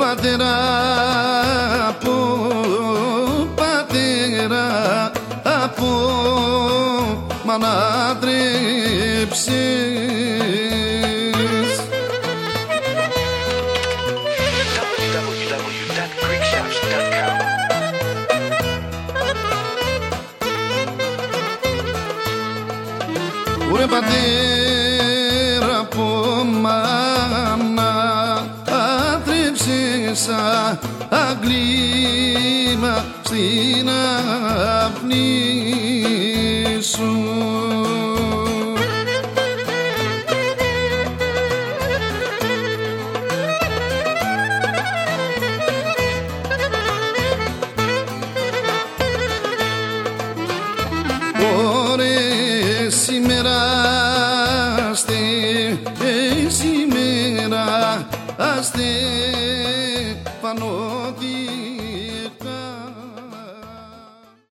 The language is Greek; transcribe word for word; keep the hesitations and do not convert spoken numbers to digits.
πατέρα, από πατέρα, από μ' ανατρέψεις. double-u double-u double-u dot greek shops dot com Ωρε πατέρα, από μάνα άτρεψες αγκλήμα στην αυνή σου. Ωραία σήμερα, αστε, σήμερα, αστε, πάνω